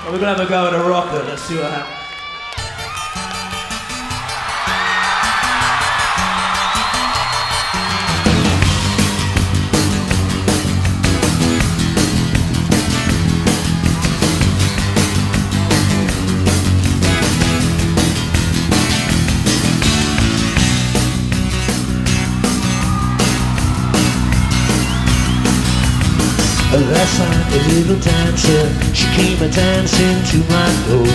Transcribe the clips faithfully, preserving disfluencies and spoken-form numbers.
We're gonna have a go at a rocker. Let's see what happens. Last night the little dancer, she came a dancing to my door.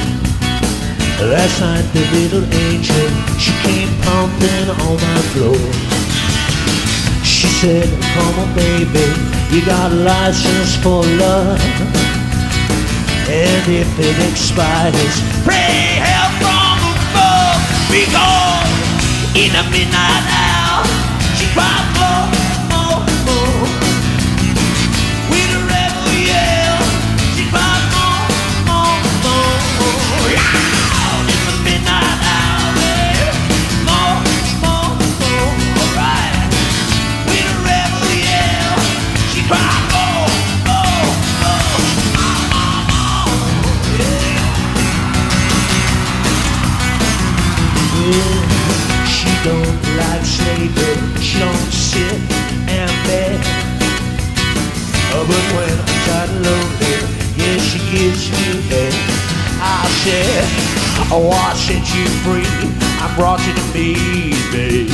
Last night the little angel, she came pumping on my floor. She said, come on baby, you got a license for love, and if it expires, pray help from above. Because in the midnight hour, she cried more, more, more. She don't like slavery, she don't sit and beg. Oh, but when I'm tired and lonely, yeah, she gives me head. I said, oh, I set you free, I brought you to me, babe.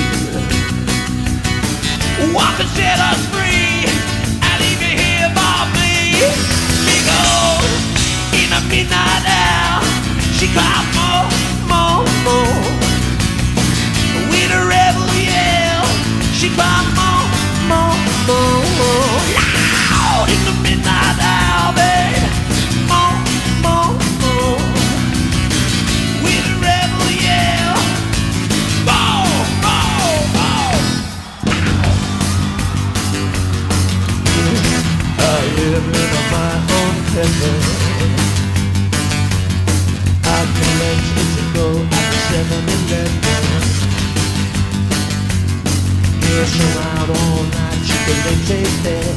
What can set us free, and leave you here by me? Because in the midnight hour, she cried more, more, more. With a rebel yell, she cried more, more, more. Loud in the midnight hour, babe. More, more, more. With a rebel yell, more, more, more. I live in my own heaven. I collect to go at seven eleven. Yes, I'm out all night, you can make it there.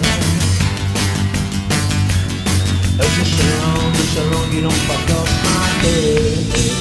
Just so long, just so long you don't fuck up my head.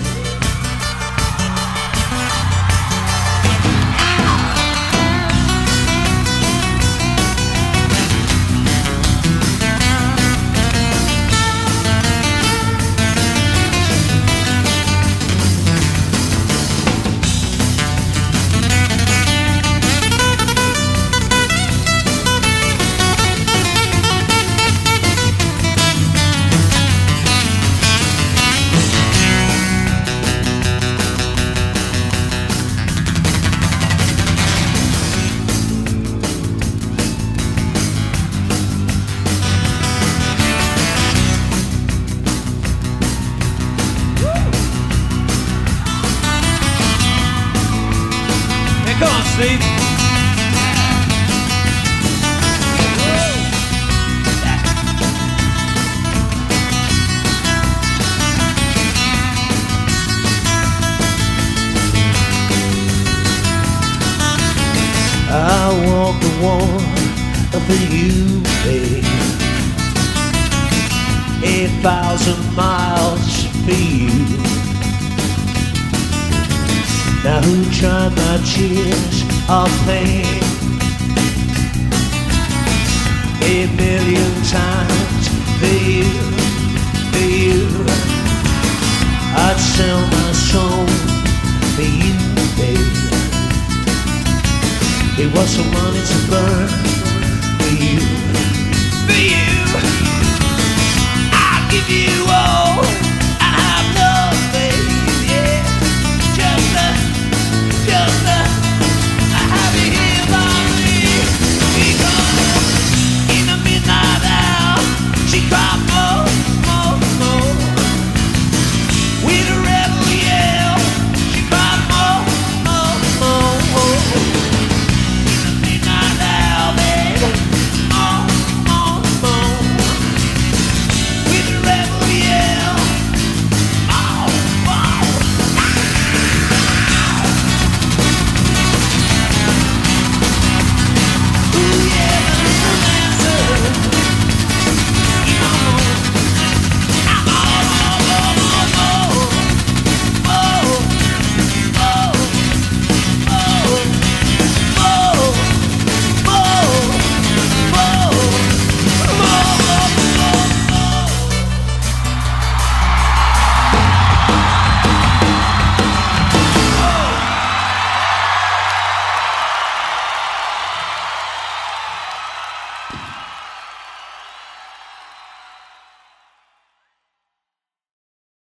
Come on, Steve. I walk the wall for you, babe. Eight thousand miles for you. Now who tried my tears of pain? A million times for you, for you. I'd sell my soul for you, babe. It was so money to burn,